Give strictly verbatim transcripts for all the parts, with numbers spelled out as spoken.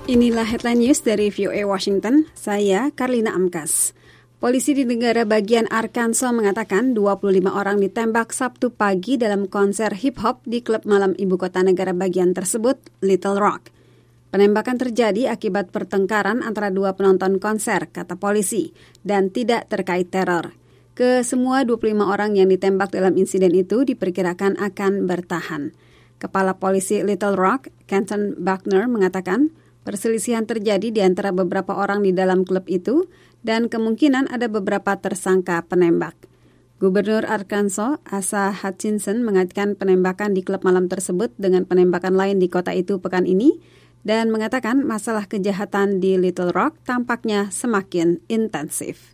Inilah headline news dari V O A Washington, saya Karlina Amkas. Polisi di negara bagian Arkansas mengatakan dua puluh lima orang ditembak Sabtu pagi dalam konser hip-hop di klub malam ibu kota negara bagian tersebut, Little Rock. Penembakan terjadi akibat pertengkaran antara dua penonton konser, kata polisi, dan tidak terkait teror. Kesemua dua puluh lima orang yang ditembak dalam insiden itu diperkirakan akan bertahan. Kepala polisi Little Rock, Kenton Buckner, mengatakan perselisihan terjadi di antara beberapa orang di dalam klub itu dan kemungkinan ada beberapa tersangka penembak. Gubernur Arkansas, Asa Hutchinson, mengaitkan penembakan di klub malam tersebut dengan penembakan lain di kota itu pekan ini dan mengatakan masalah kejahatan di Little Rock tampaknya semakin intensif.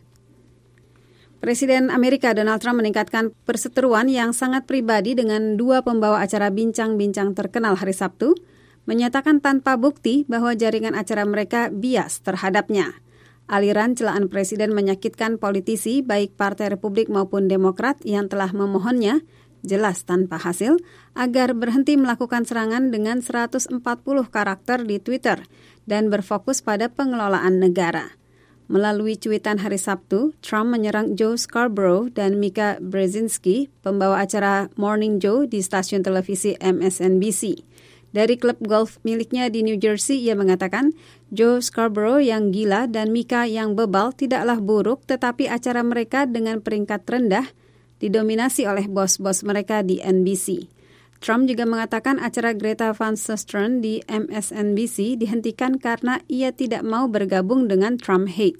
Presiden Amerika Donald Trump meningkatkan perseteruan yang sangat pribadi dengan dua pembawa acara bincang-bincang terkenal hari Sabtu, menyatakan tanpa bukti bahwa jaringan acara mereka bias terhadapnya. Aliran celaan presiden menyakitkan politisi baik Partai Republik maupun Demokrat yang telah memohonnya, jelas tanpa hasil, agar berhenti melakukan serangan dengan seratus empat puluh karakter di Twitter dan berfokus pada pengelolaan negara. Melalui cuitan hari Sabtu, Trump menyerang Joe Scarborough dan Mika Brzezinski, pembawa acara Morning Joe di stasiun televisi M S N B C. Dari klub golf miliknya di New Jersey, ia mengatakan Joe Scarborough yang gila dan Mika yang bebal tidaklah buruk, tetapi acara mereka dengan peringkat rendah didominasi oleh bos-bos mereka di N B C. Trump juga mengatakan acara Greta Van Susteren di M S N B C dihentikan karena ia tidak mau bergabung dengan Trump Hate.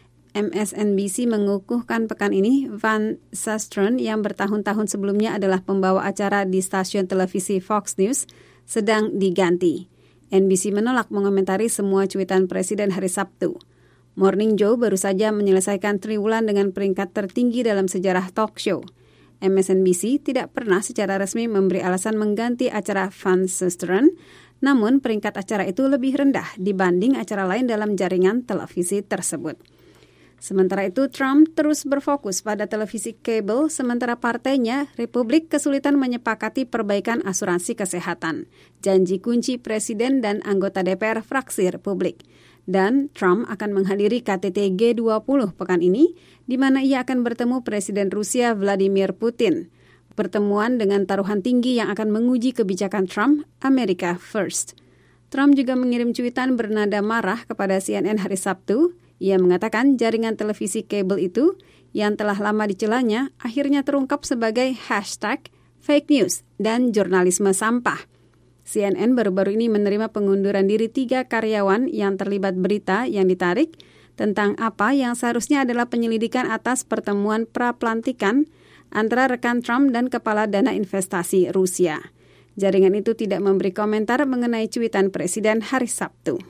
M S N B C mengukuhkan pekan ini Van Susteren yang bertahun-tahun sebelumnya adalah pembawa acara di stasiun televisi Fox News sedang diganti. N B C menolak mengomentari semua cuitan presiden hari Sabtu. Morning Joe baru saja menyelesaikan triwulan dengan peringkat tertinggi dalam sejarah talk show. M S N B C tidak pernah secara resmi memberi alasan mengganti acara Van Susteren, namun peringkat acara itu lebih rendah dibanding acara lain dalam jaringan televisi tersebut. Sementara itu, Trump terus berfokus pada televisi kabel, sementara partainya, Republik, kesulitan menyepakati perbaikan asuransi kesehatan, janji kunci presiden dan anggota D P R fraksi Republik. Dan Trump akan menghadiri K T T G dua puluh pekan ini, di mana ia akan bertemu Presiden Rusia Vladimir Putin. Pertemuan dengan taruhan tinggi yang akan menguji kebijakan Trump, America First. Trump juga mengirim cuitan bernada marah kepada C N N hari Sabtu. Ia mengatakan jaringan televisi kabel itu yang telah lama dicelanya akhirnya terungkap sebagai hashtag fake news dan jurnalisme sampah. C N N baru-baru ini menerima pengunduran diri tiga karyawan yang terlibat berita yang ditarik tentang apa yang seharusnya adalah penyelidikan atas pertemuan pra-pelantikan antara rekan Trump dan kepala dana investasi Rusia. Jaringan itu tidak memberi komentar mengenai cuitan presiden hari Sabtu.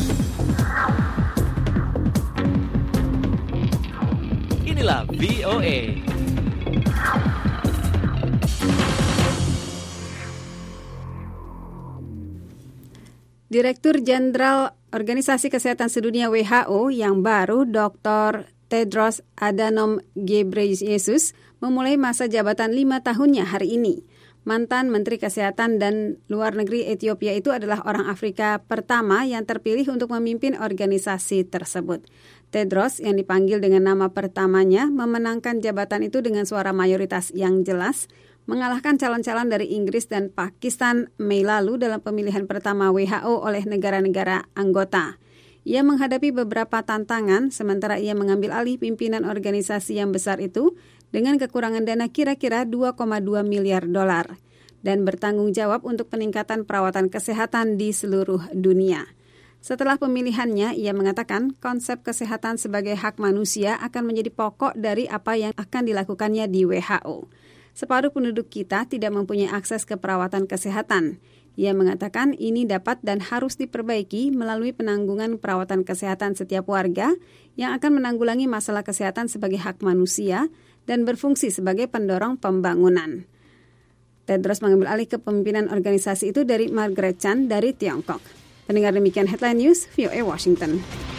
Inilah V O A. Direktur Jenderal Organisasi Kesehatan Sedunia W H O yang baru, Doktor Tedros Adhanom Ghebreyesus, memulai masa jabatan lima tahunnya hari ini. Mantan Menteri Kesehatan dan Luar Negeri Ethiopia itu adalah orang Afrika pertama yang terpilih untuk memimpin organisasi tersebut. Tedros yang dipanggil dengan nama pertamanya memenangkan jabatan itu dengan suara mayoritas yang jelas, mengalahkan calon-calon dari Inggris dan Pakistan Mei lalu dalam pemilihan pertama W H O oleh negara-negara anggota. Ia menghadapi beberapa tantangan sementara ia mengambil alih pimpinan organisasi yang besar itu dengan kekurangan dana kira-kira dua koma dua miliar dolar dan bertanggung jawab untuk peningkatan perawatan kesehatan di seluruh dunia. Setelah pemilihannya, ia mengatakan konsep kesehatan sebagai hak manusia akan menjadi pokok dari apa yang akan dilakukannya di W H O. Separuh penduduk kita tidak mempunyai akses ke perawatan kesehatan. Ia mengatakan ini dapat dan harus diperbaiki melalui penanggungan perawatan kesehatan setiap warga yang akan menanggulangi masalah kesehatan sebagai hak manusia dan berfungsi sebagai pendorong pembangunan. Tedros mengambil alih kepemimpinan organisasi itu dari Margaret Chan dari Tiongkok. Pendengar demikian Headline News, V O A Washington.